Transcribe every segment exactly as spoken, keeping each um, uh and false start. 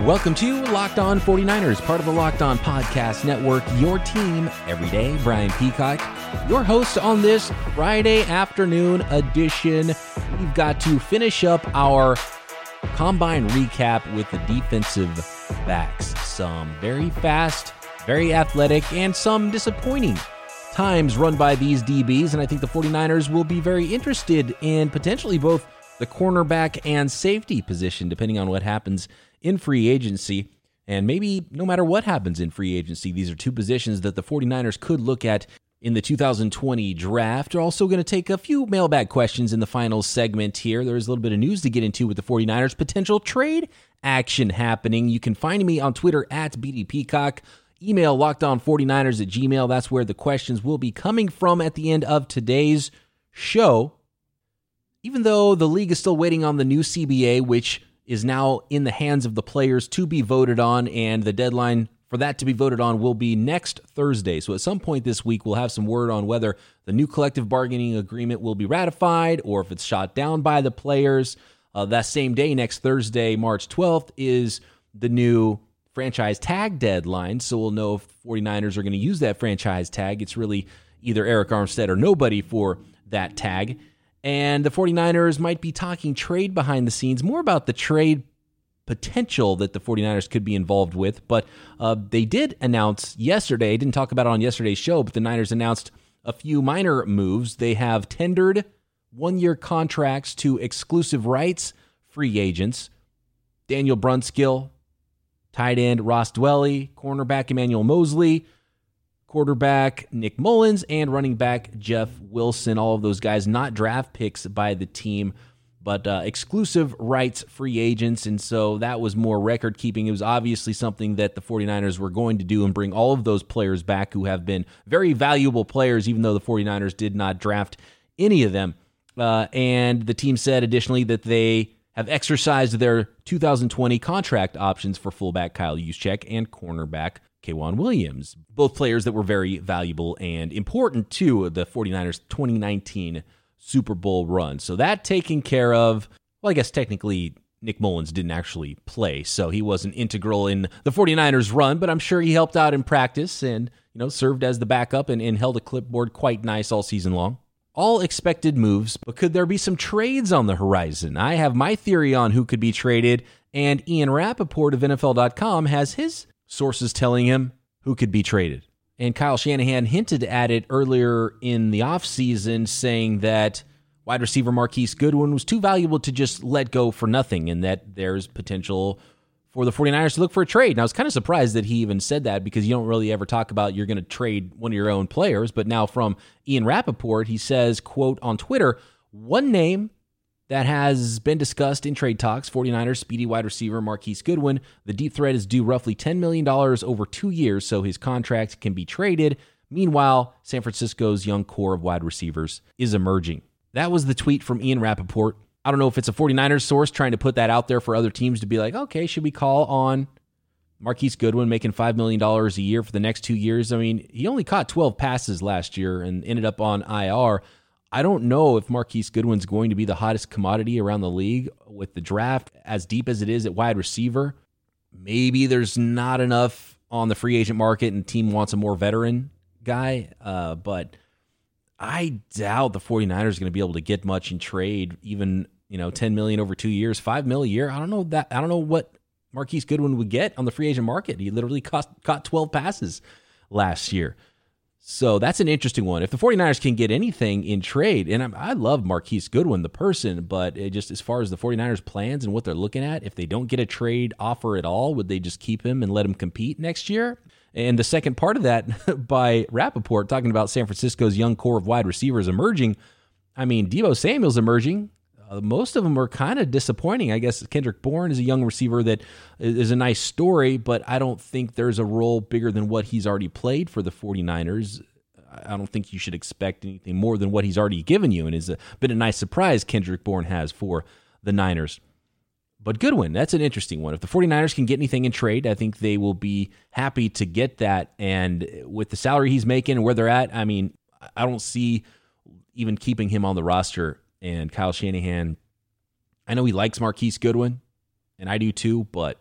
Welcome to Locked On forty-niners, part of the Locked On Podcast Network, your team every day. Brian Peacock, your host on this Friday afternoon edition. We've got to finish up our combine recap with the defensive backs. Some very fast, very athletic, and some disappointing times run by these D Bs, and I think the forty-niners will be very interested in potentially both the cornerback and safety position, depending on what happens in free agency. And maybe no matter what happens in free agency, these are two positions that the forty-niners could look at in the two thousand twenty draft. We're also going to take a few mailbag questions in the final segment here. There's a little bit of news to get into with the forty-niners, potential trade action happening. You can find me on Twitter at B D Peacock. Email lockdown forty-niners at gmail. That's where the questions will be coming from at the end of today's show. Even though the league is still waiting on the new C B A, which is now in the hands of the players to be voted on, and the deadline for that to be voted on will be next Thursday. So at some point this week, we'll have some word on whether the new collective bargaining agreement will be ratified or if it's shot down by the players. Uh, that same day, next Thursday, March twelfth, is the new franchise tag deadline, so we'll know if the forty-niners are going to use that franchise tag. It's really either Arik Armstead or nobody for that tag. And the forty-niners might be talking trade behind the scenes, more about the trade potential that the forty-niners could be involved with. But uh, they did announce yesterday, I didn't talk about it on yesterday's show, but the Niners announced a few minor moves. They have tendered one-year contracts to exclusive rights free agents. Daniel Brunskill, tight end Ross Dwelley, cornerback Emmanuel Mosley, quarterback Nick Mullins, and running back Jeff Wilson. All of those guys not draft picks by the team, but uh, exclusive rights free agents, and so that was more record keeping. It was obviously something that the forty-niners were going to do and bring all of those players back who have been very valuable players, even though the forty-niners did not draft any of them. Uh, and the team said additionally that they have exercised their two thousand twenty contract options for fullback Kyle Juszczyk and cornerback K'Waun Williams, both players that were very valuable and important to the forty-niners twenty nineteen Super Bowl run. So that taken care of. Well, I guess technically Nick Mullins didn't actually play, so he wasn't integral in the forty-niners run, but I'm sure he helped out in practice and, you know, served as the backup and, and held a clipboard quite nice all season long. All expected moves, but could there be some trades on the horizon? I have my theory on who could be traded, and Ian Rappaport of N F L dot com has his sources telling him who could be traded. And Kyle Shanahan hinted at it earlier in the offseason, saying that wide receiver Marquise Goodwin was too valuable to just let go for nothing, and that there's potential for the forty-niners to look for a trade. And I was kind of surprised that he even said that, because you don't really ever talk about you're going to trade one of your own players. But now from Ian Rappaport, he says, quote, on Twitter, one name that has been discussed in trade talks, forty-niners speedy wide receiver Marquise Goodwin. The deep threat is due roughly ten million dollars over two years, so his contract can be traded. Meanwhile, San Francisco's young core of wide receivers is emerging. That was the tweet from Ian Rappaport. I don't know if it's a forty-niners source trying to put that out there for other teams to be like, okay, should we call on Marquise Goodwin making five million dollars a year for the next two years? I mean, he only caught twelve passes last year and ended up on I R. I don't know if Marquise Goodwin's going to be the hottest commodity around the league with the draft as deep as it is at wide receiver. Maybe there's not enough on the free agent market and the team wants a more veteran guy, uh, but I doubt the forty-niners are going to be able to get much in trade, even, you know, ten million dollars over two years, five million dollars a year. I don't know that. I don't know what Marquise Goodwin would get on the free agent market. He literally cost, caught twelve passes last year. So that's an interesting one. If the forty-niners can get anything in trade, and I, I love Marquise Goodwin, the person, but it just as far as the forty-niners plans and what they're looking at, if they don't get a trade offer at all, would they just keep him and let him compete next year? And the second part of that by Rappaport, talking about San Francisco's young core of wide receivers emerging, I mean, Deebo Samuel's emerging. Uh, most of them are kind of disappointing. I guess Kendrick Bourne is a young receiver that is a nice story, but I don't think there's a role bigger than what he's already played for the forty-niners. I don't think you should expect anything more than what he's already given you, and it's been a nice surprise Kendrick Bourne has for the Niners. But Goodwin, that's an interesting one. If the forty-niners can get anything in trade, I think they will be happy to get that. And with the salary he's making and where they're at, I mean, I don't see even keeping him on the roster. And Kyle Shanahan, I know he likes Marquise Goodwin, and I do too, but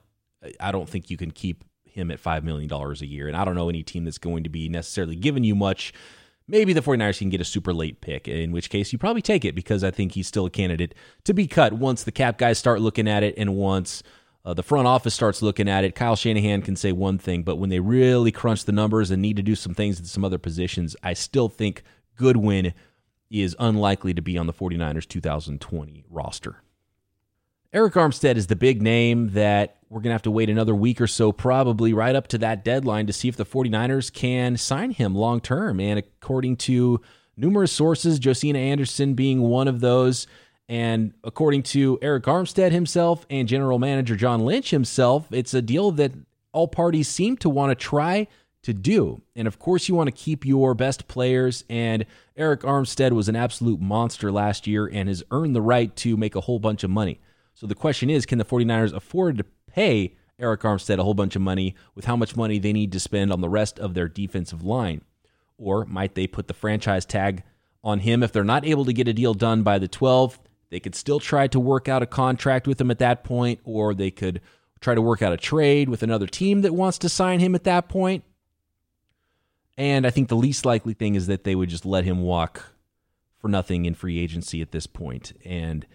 I don't think you can keep him at five million dollars a year. And I don't know any team that's going to be necessarily giving you much. Maybe the 49ers can get a super late pick, in which case you probably take it because I think he's still a candidate to be cut once the cap guys start looking at it and once uh, the front office starts looking at it. Kyle Shanahan can say one thing, but when they really crunch the numbers and need to do some things at some other positions, I still think Goodwin is unlikely to be on the 49ers two thousand twenty roster. Arik Armstead is the big name that we're going to have to wait another week or so, probably right up to that deadline, to see if the 49ers can sign him long-term. And according to numerous sources, Josina Anderson being one of those, and according to Arik Armstead himself and general manager John Lynch himself, it's a deal that all parties seem to want to try to do. And of course, you want to keep your best players, and Arik Armstead was an absolute monster last year and has earned the right to make a whole bunch of money. So the question is, can the 49ers afford to pay Arik Armstead a whole bunch of money with how much money they need to spend on the rest of their defensive line? Or might they put the franchise tag on him if they're not able to get a deal done by the twelfth? They could still try to work out a contract with him at that point, or they could try to work out a trade with another team that wants to sign him at that point. And I think the least likely thing is that they would just let him walk for nothing in free agency at this point. And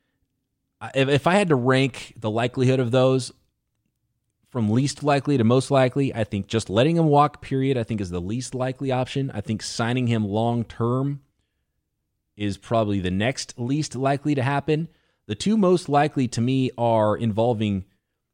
if I had to rank the likelihood of those from least likely to most likely, I think just letting him walk, period, I think is the least likely option. I think signing him long-term is probably the next least likely to happen. The two most likely to me are involving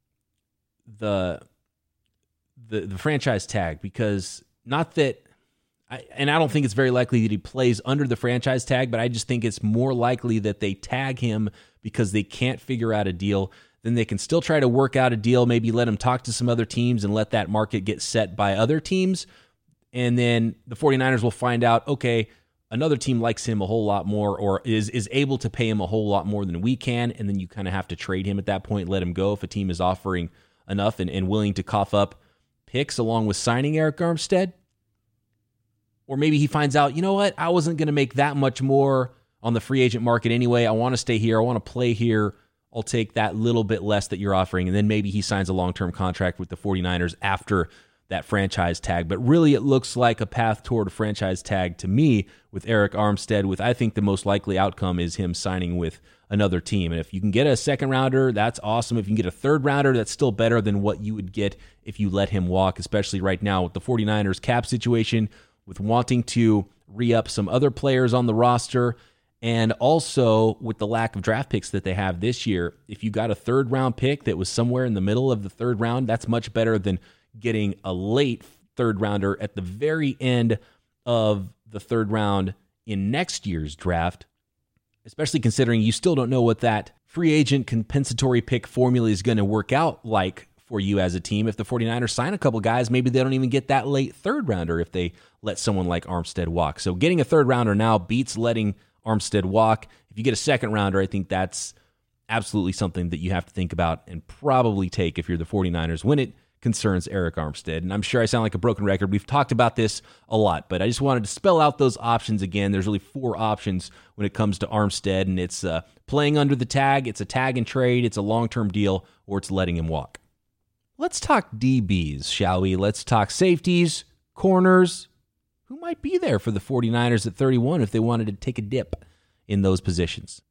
the the, the franchise tag, because not that, I, and I don't think it's very likely that he plays under the franchise tag, but I just think it's more likely that they tag him because they can't figure out a deal. Then they can still try to work out a deal, maybe let him talk to some other teams and let that market get set by other teams. And then the 49ers will find out, okay, another team likes him a whole lot more, or is is able to pay him a whole lot more than we can, and then you kind of have to trade him at that point, let him go if a team is offering enough and, and willing to cough up picks along with signing Arik Armstead. Or maybe he finds out, you know what, I wasn't going to make that much more on the free agent market anyway. I want to stay here. I want to play here. I'll take that little bit less that you're offering. And then maybe he signs a long-term contract with the 49ers after that franchise tag. But really, it looks like a path toward a franchise tag to me with Arik Armstead, with I think the most likely outcome is him signing with another team. And if you can get a second rounder, that's awesome. If you can get a third rounder, that's still better than what you would get if you let him walk, especially right now with the 49ers cap situation, with wanting to re-up some other players on the roster. And also with the lack of draft picks that they have this year, if you got a third round pick that was somewhere in the middle of the third round, that's much better than getting a late third rounder at the very end of the third round in next year's draft, especially considering you still don't know what that free agent compensatory pick formula is going to work out like for you as a team. If the 49ers sign a couple guys, maybe they don't even get that late third rounder if they let someone like Armstead walk. So getting a third rounder now beats letting Armstead walk. If you get a second rounder, I think that's absolutely something that you have to think about and probably take if you're the 49ers when it concerns Arik Armstead. And I'm sure I sound like a broken record. We've talked about this a lot, but I just wanted to spell out those options again. There's really four options when it comes to Armstead, and it's uh, playing under the tag, it's a tag and trade, it's a long-term deal, or it's letting him walk. Let's talk D Bs, shall we? Let's talk safeties, corners. Who might be there for the 49ers at thirty-one if they wanted to take a dip in those positions?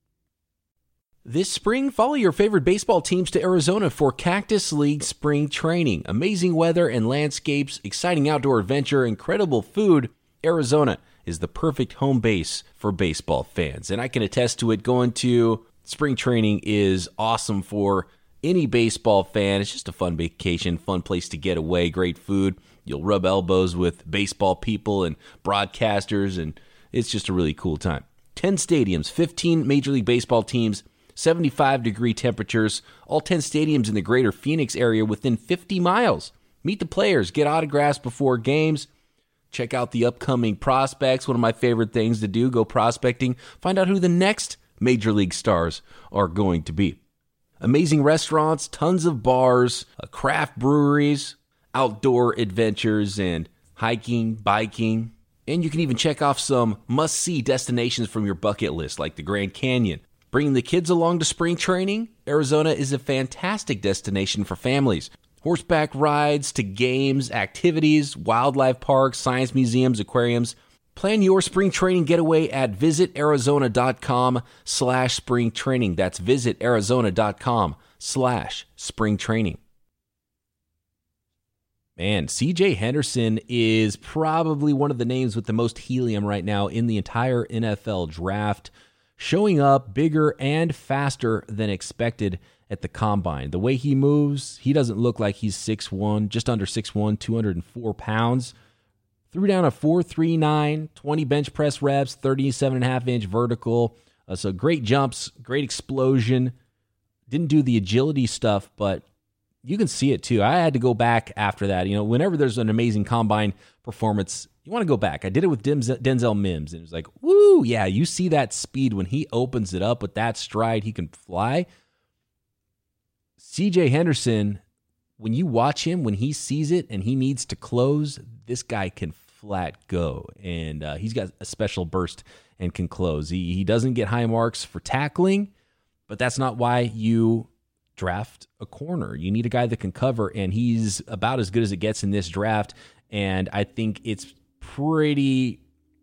This spring, follow your favorite baseball teams to Arizona for Cactus League Spring Training. Amazing weather and landscapes, exciting outdoor adventure, incredible food. Arizona is the perfect home base for baseball fans. And I can attest to it. Going to spring training is awesome for any baseball fan. It's just a fun vacation, fun place to get away, great food. You'll rub elbows with baseball people and broadcasters, and it's just a really cool time. ten stadiums, fifteen Major League Baseball teams, seventy-five degree temperatures, all ten stadiums in the greater Phoenix area within fifty miles. Meet the players, get autographs before games, check out the upcoming prospects. One of my favorite things to do, go prospecting, find out who the next Major League stars are going to be. Amazing restaurants, tons of bars, craft breweries, outdoor adventures, and hiking, biking. And you can even check off some must-see destinations from your bucket list, like the Grand Canyon. Bringing the kids along to spring training, Arizona is a fantastic destination for families. horseback rides to games, activities, wildlife parks, science museums, aquariums. Plan your spring training getaway at visitarizona.com slash spring training. That's visitarizona.com slash spring training. Man, C J Henderson is probably one of the names with the most helium right now in the entire N F L draft, showing up bigger and faster than expected at the combine. The way he moves, he doesn't look like he's six one, just under six one, two hundred four pounds. Threw down a four three nine, twenty bench press reps, thirty-seven and a half inch vertical. Uh, so great jumps, great explosion. Didn't do the agility stuff, but you can see it too. I had to go back after that. You know, whenever there's an amazing combine performance, you want to go back. I did it with Denzel Mims, and it was like, woo, yeah, you see that speed when he opens it up with that stride, he can fly. C J Henderson, when you watch him, when he sees it and he needs to close, this guy can flat go. And uh, he's got a special burst and can close. He, he doesn't get high marks for tackling, but that's not why you draft a corner. You need a guy that can cover, and he's about as good as it gets in this draft. And I think it's pretty,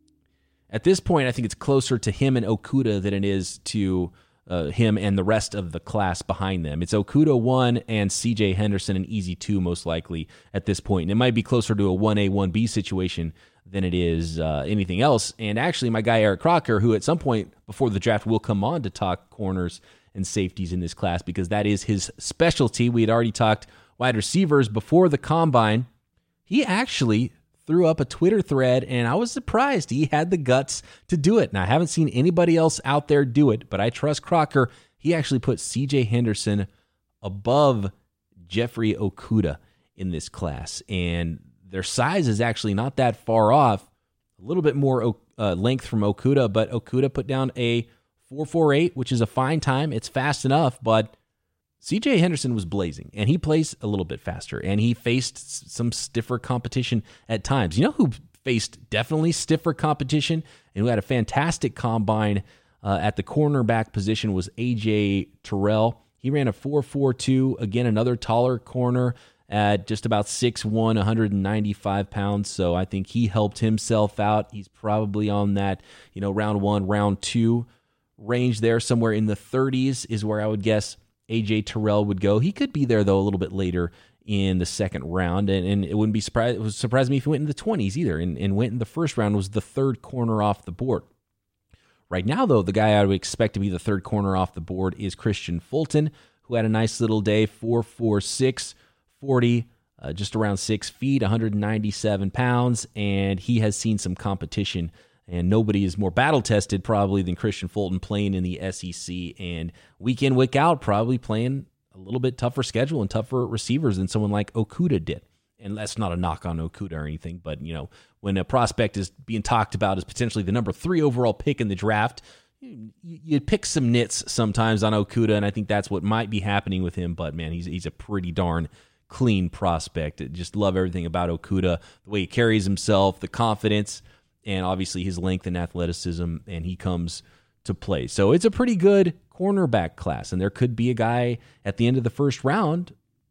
at this point, I think it's closer to him and Okudah than it is to uh, him and the rest of the class behind them. It's Okudah one and C J Henderson an easy two, most likely at this point. And it might be closer to a one A, one B situation than it is uh, anything else. And actually, my guy Eric Crocker, who at some point before the draft will come on to talk corners and safeties in this class, because that is his specialty. We had already talked wide receivers before the combine. He actually threw up a Twitter thread, and I was surprised he had the guts to do it. And I haven't seen anybody else out there do it, but I trust Crocker. He actually put C J Henderson above Jeffrey Okudah in this class, and their size is actually not that far off. A little bit more uh, length from Okudah, but Okudah put down a four four eight, which is a fine time. It's fast enough, but C J Henderson was blazing, and he plays a little bit faster, and he faced some stiffer competition at times. You know who faced definitely stiffer competition and who had a fantastic combine uh, at the cornerback position was A J Terrell. He ran a four four two, again, another taller corner at just about six one, one hundred ninety-five pounds, so I think he helped himself out. He's probably on that, you know, round one, round two range there, somewhere in the thirties is where I would guess A J Terrell would go. He could be there, though, a little bit later in the second round, and, and it wouldn't be surprised. It would surprise me if he went in the twenties either, and, and went in the first round, was the third corner off the board. Right now, though, the guy I would expect to be the third corner off the board is Christian Fulton, who had a nice little day, four four six, forty, uh, just around six feet, one hundred ninety-seven pounds, and he has seen some competition. And nobody is more battle-tested probably than Christian Fulton, playing in the S E C, and week in, week out, probably playing a little bit tougher schedule and tougher receivers than someone like Okudah did. And that's not a knock on Okudah or anything, but you know, when a prospect is being talked about as potentially the number three overall pick in the draft, you, you pick some nits sometimes on Okudah, and I think that's what might be happening with him. But man, he's he's a pretty darn clean prospect. I just love everything about Okudah, the way he carries himself, the confidence, and obviously his length and athleticism, and he comes to play. So it's a pretty good cornerback class, and there could be a guy at the end of the first round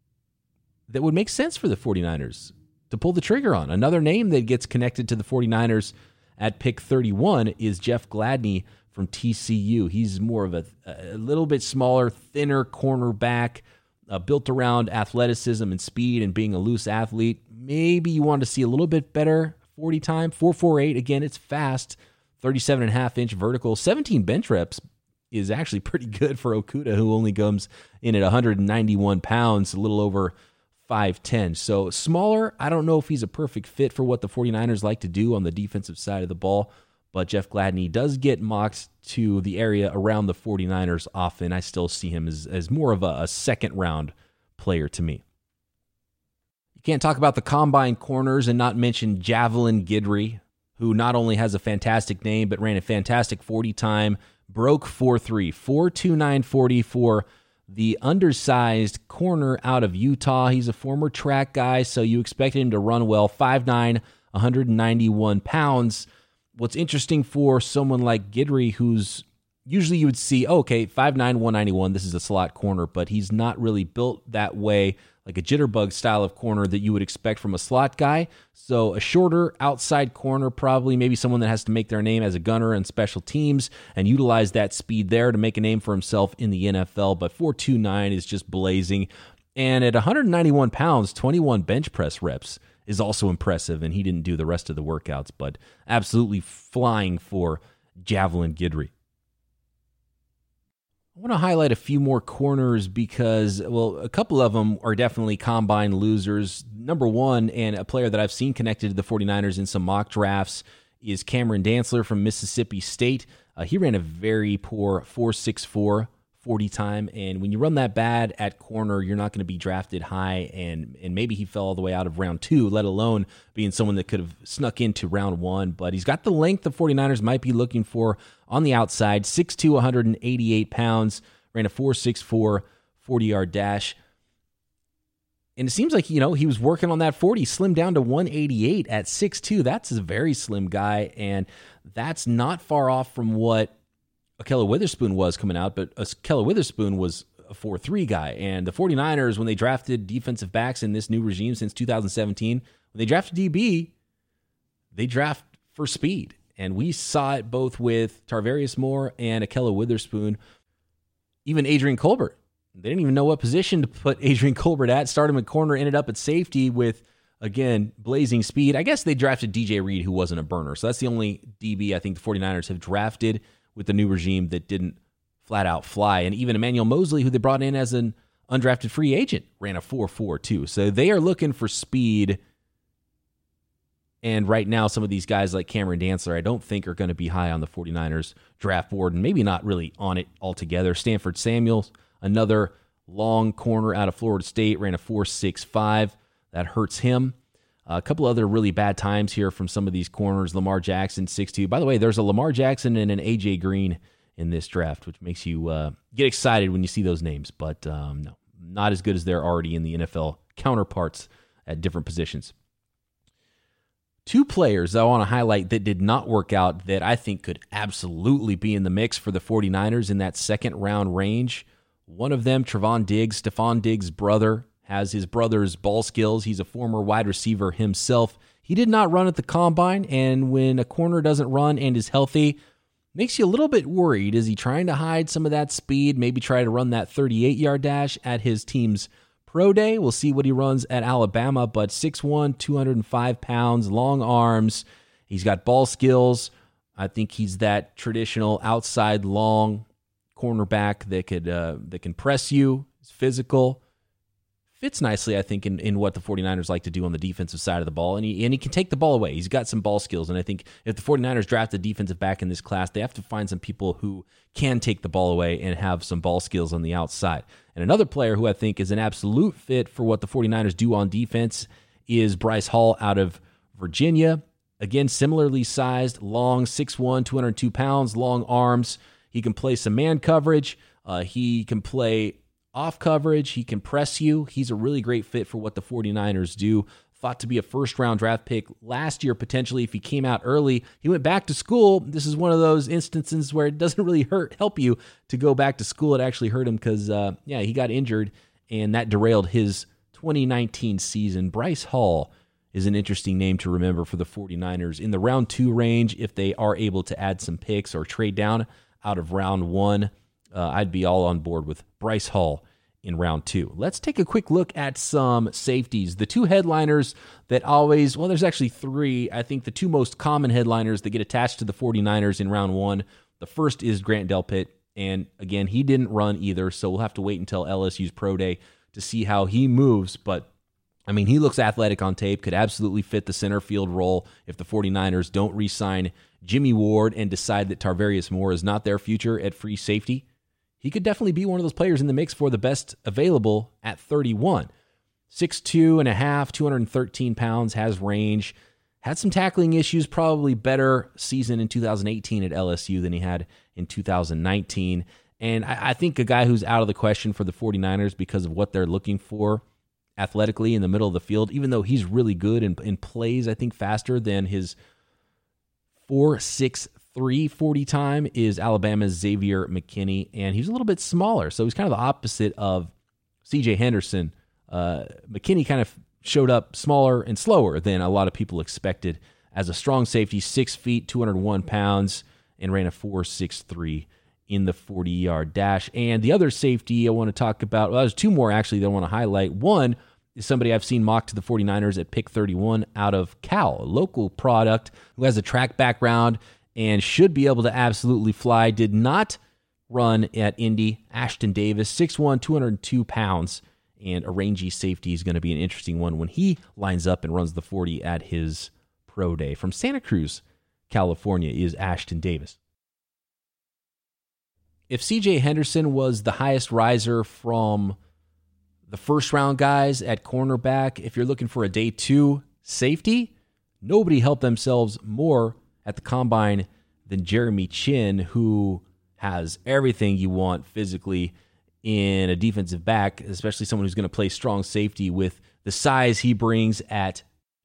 that would make sense for the 49ers to pull the trigger on. Another name that gets connected to the 49ers at pick thirty-one is Jeff Gladney from T C U. He's more of a, a little bit smaller, thinner cornerback, uh, built around athleticism and speed and being a loose athlete. Maybe you want to see a little bit better forty time, four four eight. Again, it's fast, thirty-seven and a half inch vertical, seventeen bench reps is actually pretty good for Okudah, who only comes in at one hundred ninety-one pounds, a little over five ten. So smaller. I don't know if he's a perfect fit for what the 49ers like to do on the defensive side of the ball, but Jeff Gladney does get mocked to the area around the 49ers often. I still see him as, as more of a, a second round player to me. Can't talk about the combine corners and not mention Javelin Guidry, who not only has a fantastic name, but ran a fantastic forty time, broke four three, four two nine forty for the undersized corner out of Utah. He's a former track guy, so you expect him to run well, five nine, one hundred ninety-one pounds. What's interesting for someone like Guidry, who's usually you would see, oh, okay, five nine, one ninety-one, this is a slot corner, but he's not really built that way like a jitterbug style of corner that you would expect from a slot guy. So a shorter outside corner, probably maybe someone that has to make their name as a gunner and special teams and utilize that speed there to make a name for himself in the N F L. But four two nine is just blazing. And at one hundred ninety-one pounds, twenty-one bench press reps is also impressive. And he didn't do the rest of the workouts, but absolutely flying for Javelin Guidry. I want to highlight a few more corners because, well, a couple of them are definitely combine losers. Number one, and a player that I've seen connected to the 49ers in some mock drafts, is Cameron Dantzler from Mississippi State. Uh, he ran a very poor four six four forty time, and when you run that bad at corner, you're not going to be drafted high, and and maybe he fell all the way out of round two, let alone being someone that could have snuck into round one. But he's got the length the 49ers might be looking for on the outside, six two, one hundred eighty-eight pounds, ran a four six four forty-yard dash. And it seems like, you know, he was working on that forty, slimmed down to one eighty-eight at six two. That's a very slim guy, and that's not far off from what Ahkello Witherspoon was coming out, but Ahkello Witherspoon was a four three guy. And the 49ers, when they drafted defensive backs in this new regime since two thousand seventeen, when they drafted D B, they draft for speed. And we saw it both with Tarvarius Moore and Ahkello Witherspoon, even Adrian Colbert. They didn't even know what position to put Adrian Colbert at. Started him at corner, ended up at safety with, again, blazing speed. I guess they drafted D J Reed, who wasn't a burner. So that's the only D B I think the 49ers have drafted with the new regime that didn't flat out fly. And even Emmanuel Mosley, who they brought in as an undrafted free agent, ran a four four two. So they are looking for speed. And right now, some of these guys like Cameron Dantzler, I don't think are going to be high on the 49ers draft board, and maybe not really on it altogether. Stanford Samuels, another long corner out of Florida State, ran a four six five. That hurts him. A couple other really bad times here from some of these corners. Lamar Jackson, six two. By the way, there's a Lamar Jackson and an A J Green in this draft, which makes you uh, get excited when you see those names. But um, no, not as good as they're already in the N F L counterparts at different positions. Two players I want to highlight that did not work out that I think could absolutely be in the mix for the 49ers in that second round range. One of them, Trevon Diggs, Stephon Diggs' brother, has his brother's ball skills. He's a former wide receiver himself. He did not run at the combine, and when a corner doesn't run and is healthy, makes you a little bit worried. Is he trying to hide some of that speed, maybe try to run that thirty-eight-yard dash at his team's pro day? We'll see what he runs at Alabama, but six one, two hundred five pounds, long arms. He's got ball skills. I think he's that traditional outside long cornerback that could uh, that can press you. He's physical. Fits nicely, I think, in, in what the 49ers like to do on the defensive side of the ball. And he, and he can take the ball away. He's got some ball skills. And I think if the 49ers draft a defensive back in this class, they have to find some people who can take the ball away and have some ball skills on the outside. And another player who I think is an absolute fit for what the 49ers do on defense is Bryce Hall out of Virginia. Again, similarly sized, long, six one, two hundred two pounds, long arms. He can play some man coverage. Uh, he can play off coverage. He can press you. He's a really great fit for what the 49ers do. Thought to be a first-round draft pick last year, potentially, if he came out early. He went back to school. This is one of those instances where it doesn't really hurt, help you to go back to school. It actually hurt him because, uh, yeah, he got injured, and that derailed his twenty nineteen season. Bryce Hall is an interesting name to remember for the 49ers. In the round two range, if they are able to add some picks or trade down out of round one, Uh, I'd be all on board with Bryce Hall in round two. Let's take a quick look at some safeties. The two headliners that always, well, there's actually three. I think the two most common headliners that get attached to the 49ers in round one. The first is Grant Delpit, and again, he didn't run either, so we'll have to wait until L S U's pro day to see how he moves. But, I mean, he looks athletic on tape, could absolutely fit the center field role if the 49ers don't re-sign Jimmy Ward and decide that Tarvarius Moore is not their future at free safety. He could definitely be one of those players in the mix for the best available at thirty-one. six two and a half, two hundred thirteen pounds, has range. Had some tackling issues, probably better season in two thousand eighteen at L S U than he had in two thousand nineteen. And I, I think a guy who's out of the question for the 49ers because of what they're looking for athletically in the middle of the field, even though he's really good and, and plays, I think, faster than his four six three forty time, is Alabama's Xavier McKinney, and he's a little bit smaller, so he's kind of the opposite of C J Henderson uh, McKinney kind of showed up smaller and slower than a lot of people expected as a strong safety, six feet, two hundred one pounds, and ran a four six three in the forty-yard dash. And the other safety I want to talk about, well, there's two more actually that I want to highlight. One is somebody I've seen mocked to the 49ers at pick thirty-one out of Cal, a local product who has a track background and should be able to absolutely fly. Did not run at Indy. Ashton Davis, six one, two hundred two pounds, and a rangy safety is going to be an interesting one when he lines up and runs the forty at his pro day. From Santa Cruz, California, is Ashton Davis. If C J Henderson was the highest riser from the first round guys at cornerback, if you're looking for a day two safety, nobody helped themselves more at the combine than Jeremy Chinn, who has everything you want physically in a defensive back, especially someone who's going to play strong safety with the size he brings at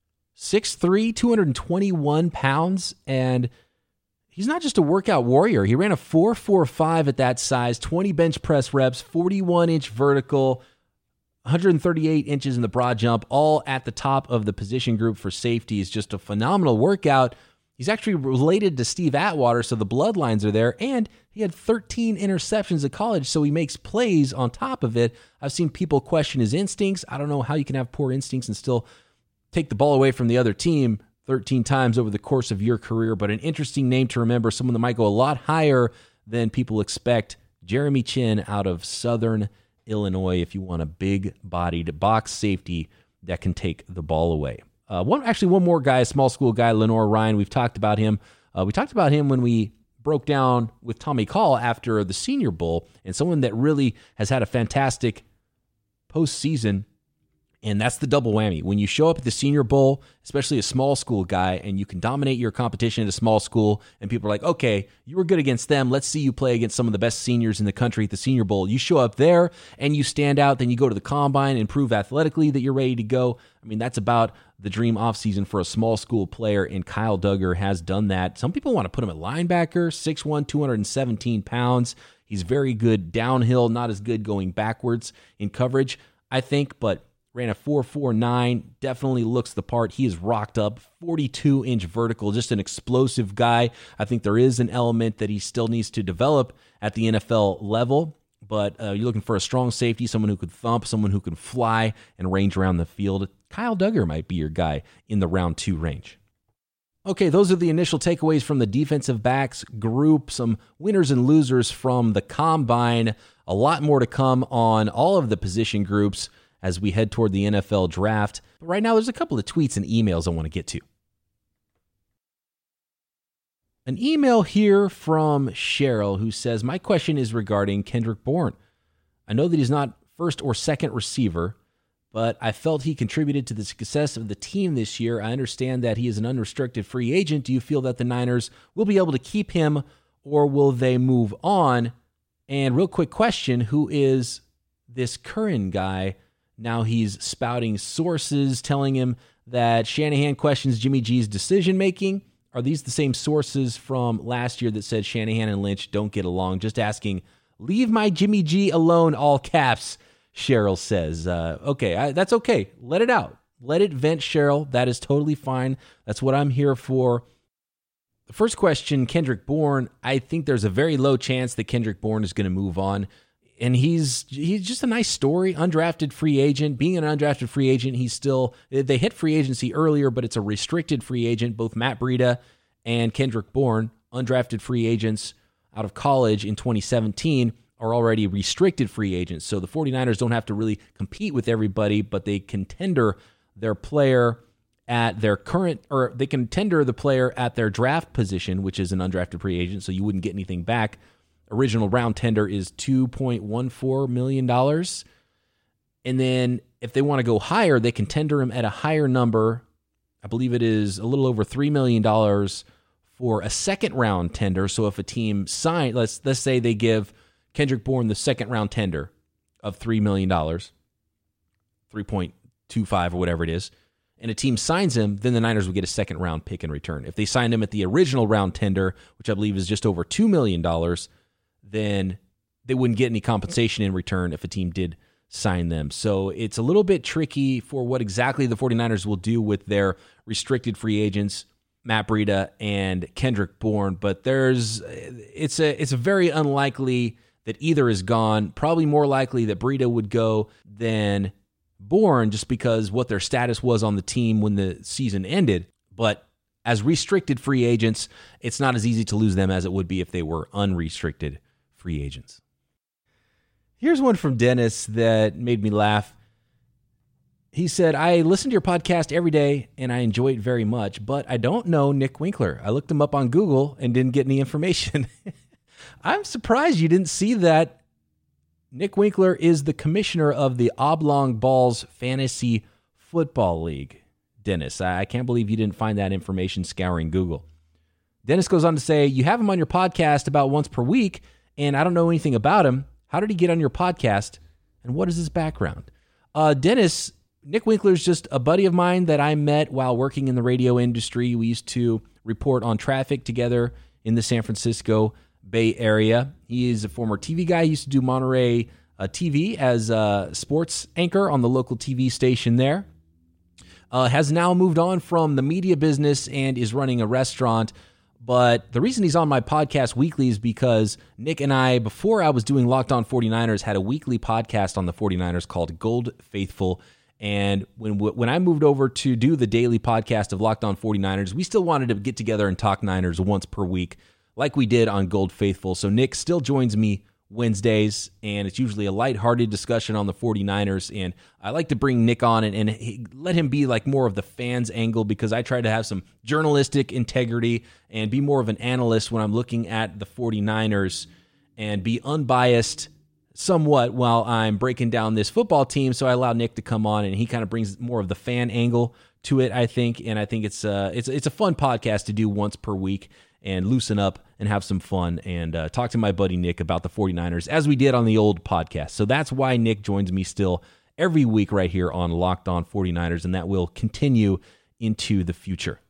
six three, two hundred twenty-one pounds. And he's not just a workout warrior. He ran a four four five at that size, twenty bench press reps, forty-one inch vertical, one hundred thirty-eight inches in the broad jump, all at the top of the position group for safety. Is just a phenomenal workout. He's actually related to Steve Atwater, so the bloodlines are there, and he had thirteen interceptions at college, so he makes plays on top of it. I've seen people question his instincts. I don't know how you can have poor instincts and still take the ball away from the other team thirteen times over the course of your career, but an interesting name to remember, someone that might go a lot higher than people expect. Jeremy Chinn out of Southern Illinois, if you want a big-bodied box safety that can take the ball away. Uh, one Actually, one more guy, a small school guy, Lenore Ryan. We've talked about him. Uh, we talked about him when we broke down with Tommy Call after the Senior Bowl, and someone that really has had a fantastic postseason. And that's the double whammy. When you show up at the Senior Bowl, especially a small school guy, and you can dominate your competition at a small school, and people are like, okay, you were good against them. Let's see you play against some of the best seniors in the country at the Senior Bowl. You show up there, and you stand out. Then you go to the Combine and prove athletically that you're ready to go. I mean, that's about the dream offseason for a small school player, and Kyle Duggar has done that. Some people want to put him at linebacker, six one, two hundred seventeen pounds. He's very good downhill, not as good going backwards in coverage, I think, but ran a four four nine, definitely looks the part. He is rocked up, forty-two inch vertical, just an explosive guy. I think there is an element that he still needs to develop at the N F L level, but uh, you're looking for a strong safety, someone who could thump, someone who can fly and range around the field. Kyle Duggar might be your guy in the round two range. Okay, those are the initial takeaways from the defensive backs group, some winners and losers from the Combine. A lot more to come on all of the position groups as we head toward the N F L draft. But right now, there's a couple of tweets and emails I want to get to. An email here from Cheryl who says, my question is regarding Kendrick Bourne. I know that he's not first or second receiver, but I felt he contributed to the success of the team this year. I understand that he is an unrestricted free agent. Do you feel that the Niners will be able to keep him, or will they move on? And real quick question, who is this Curran guy? Now he's spouting sources telling him that Shanahan questions Jimmy G's decision-making. Are these the same sources from last year that said Shanahan and Lynch don't get along? Just asking, leave my Jimmy G alone, all caps, Cheryl says. Uh, okay, I, that's okay. Let it out. Let it vent, Cheryl. That is totally fine. That's what I'm here for. The first question, Kendrick Bourne, I think there's a very low chance that Kendrick Bourne is going to move on. And he's he's just a nice story, undrafted free agent. Being an undrafted free agent, he's still, they hit free agency earlier, but it's a restricted free agent. Both Matt Breida and Kendrick Bourne, undrafted free agents out of college in twenty seventeen, are already restricted free agents. So the 49ers don't have to really compete with everybody, but they can tender their player at their current, or they can tender the player at their draft position, which is an undrafted free agent, so you wouldn't get anything back. Original round tender is two point one four million dollars. And then if they want to go higher, they can tender him at a higher number. I believe it is a little over three million dollars for a second round tender. So if a team sign, let's let's say they give Kendrick Bourne the second round tender of three million dollars, three point two five or whatever it is, and a team signs him, then the Niners will get a second round pick in return. If they signed him at the original round tender, which I believe is just over two million dollars, then they wouldn't get any compensation in return if a team did sign them. So it's a little bit tricky for what exactly the 49ers will do with their restricted free agents, Matt Breida and Kendrick Bourne. But there's it's a it's a very unlikely that either is gone. Probably more likely that Breida would go than Bourne, just because what their status was on the team when the season ended. But as restricted free agents, it's not as easy to lose them as it would be if they were unrestricted free agents. Here's one from Dennis that made me laugh. He said, I listen to your podcast every day and I enjoy it very much, but I don't know Nick Winkler. I looked him up on Google and didn't get any information. I'm surprised you didn't see that. Nick Winkler is the commissioner of the Oblong Balls Fantasy Football League. Dennis, I can't believe you didn't find that information scouring Google. Dennis goes on to say, you have him on your podcast about once per week, and I don't know anything about him. How did he get on your podcast, and what is his background? Uh, Dennis, Nick Winkler is just a buddy of mine that I met while working in the radio industry. We used to report on traffic together in the San Francisco Bay Area. He is a former T V guy. He used to do Monterey uh, T V as a sports anchor on the local T V station there. Uh, has now moved on from the media business and is running a restaurant. But the reason he's on my podcast weekly is because Nick and I, before I was doing Locked On 49ers, had a weekly podcast on the 49ers called Gold Faithful. And when when I moved over to do the daily podcast of Locked On 49ers, we still wanted to get together and talk Niners once per week like we did on Gold Faithful. So Nick still joins me Wednesdays, and it's usually a lighthearted discussion on the 49ers. And I like to bring Nick on and, and he, let him be like more of the fans angle, because I try to have some journalistic integrity and be more of an analyst when I'm looking at the 49ers and be unbiased somewhat while I'm breaking down this football team. So I allow Nick to come on, and he kind of brings more of the fan angle to it, I think. And I think it's uh, it's it's a fun podcast to do once per week and loosen up and have some fun and uh, talk to my buddy Nick about the 49ers as we did on the old podcast. So that's why Nick joins me still every week right here on Locked On 49ers, and that will continue into the future.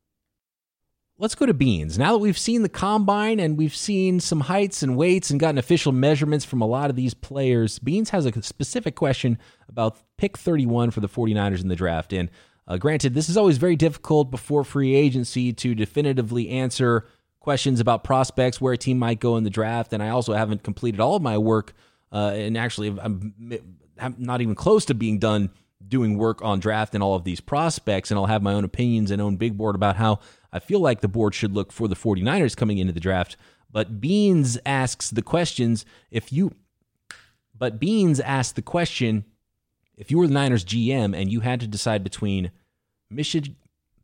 Let's go to Beans. Now that we've seen the combine and we've seen some heights and weights and gotten official measurements from a lot of these players, Beans has a specific question about pick thirty-one for the 49ers in the draft. And Uh, granted, this is always very difficult before free agency to definitively answer questions about prospects, where a team might go in the draft, and I also haven't completed all of my work, uh, and actually I'm, I'm not even close to being done doing work on draft and all of these prospects, and I'll have my own opinions and own big board about how I feel like the board should look for the 49ers coming into the draft. But Beans asks the questions, if you, but Beans asks the question, if you were the Niners G M and you had to decide between Michigan,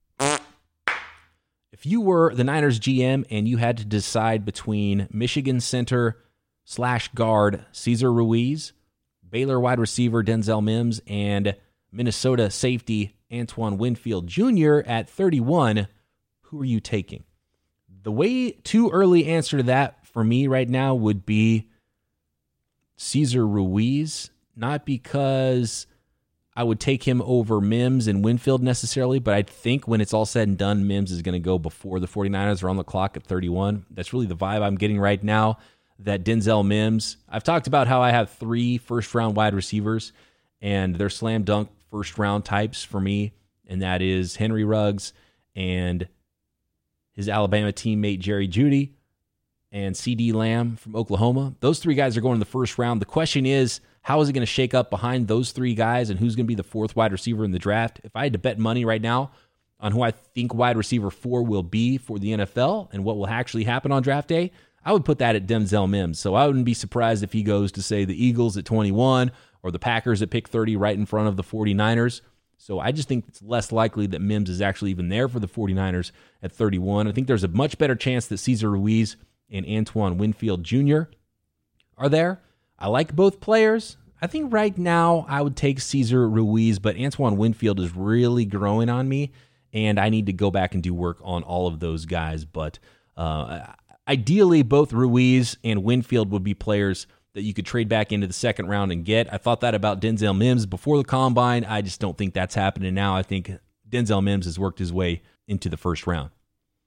if you were the Niners G M and you had to decide between Michigan center slash guard Cesar Ruiz, Baylor wide receiver Denzel Mims, and Minnesota safety Antoine Winfield Junior at thirty-one, who are you taking? The way too early answer to that for me right now would be Cesar Ruiz. Not because I would take him over Mims and Winfield necessarily, but I think when it's all said and done, Mims is going to go before the 49ers are on the clock at thirty-one. That's really the vibe I'm getting right now, that Denzel Mims. I've talked about how I have three first-round wide receivers, and they're slam dunk first-round types for me, and that is Henry Ruggs and his Alabama teammate Jerry Jeudy and C D Lamb from Oklahoma. Those three guys are going in the first round. The question is, how is it going to shake up behind those three guys, and who's going to be the fourth wide receiver in the draft? If I had to bet money right now on who I think wide receiver four will be for the N F L and what will actually happen on draft day, I would put that at Denzel Mims. So I wouldn't be surprised if he goes to, say, the Eagles at twenty-one or the Packers at pick thirty right in front of the 49ers. So I just think it's less likely that Mims is actually even there for the 49ers at thirty-one. I think there's a much better chance that Cesar Ruiz and Antoine Winfield Junior are there. I like both players. I think right now I would take Cesar Ruiz, but Antoine Winfield is really growing on me, and I need to go back and do work on all of those guys. But uh, ideally, both Ruiz and Winfield would be players that you could trade back into the second round and get. I thought that about Denzel Mims before the combine. I just don't think that's happening now. I think Denzel Mims has worked his way into the first round.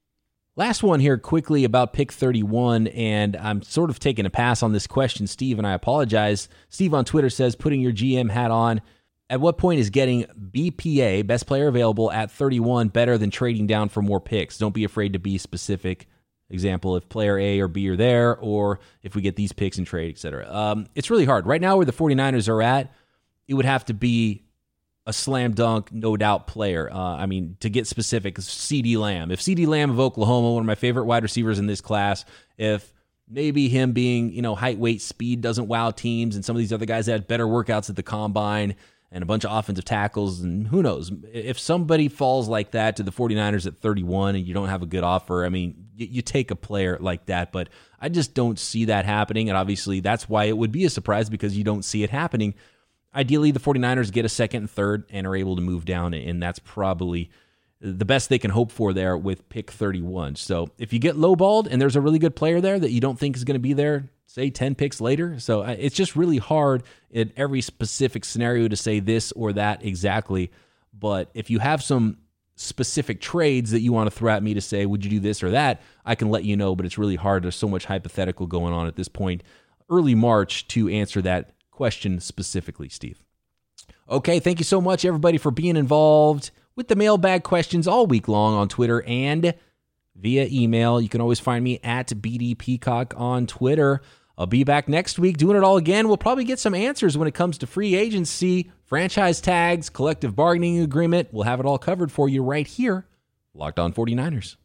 Last one here quickly about pick thirty-one, and I'm sort of taking a pass on this question, Steve, and I apologize. Steve on Twitter says, putting your G M hat on, at what point is getting B P A, best player available, at thirty-one better than trading down for more picks? Don't be afraid to be specific. Example, if player A or B are there, or if we get these picks in trade, et cetera. Um, it's really hard. Right now where the 49ers are at, it would have to be a slam dunk, no doubt player. Uh, I mean, to get specific, CeeDee Lamb. If CeeDee Lamb of Oklahoma, one of my favorite wide receivers in this class, if maybe him being, you know, height, weight, speed doesn't wow teams, and some of these other guys that had better workouts at the combine and a bunch of offensive tackles, and who knows, if somebody falls like that to the 49ers at thirty-one and you don't have a good offer, I mean, you, you take a player like that, but I just don't see that happening, and obviously that's why it would be a surprise, because you don't see it happening. Ideally, the 49ers get a second and third and are able to move down, and that's probably the best they can hope for there with pick thirty-one. So if you get lowballed and there's a really good player there that you don't think is going to be there, say ten picks later. So it's just really hard in every specific scenario to say this or that exactly. But if you have some specific trades that you want to throw at me to say, would you do this or that, I can let you know, but it's really hard. There's so much hypothetical going on at this point, early March, to answer that question specifically, Steve. Okay, thank you so much, everybody, for being involved with the mailbag questions all week long on Twitter and via email. You can always find me at B D Peacock on Twitter. I'll be back next week doing it all again. We'll probably get some answers when it comes to free agency, franchise tags, collective bargaining agreement. We'll have it all covered for you right here, Locked On 49ers.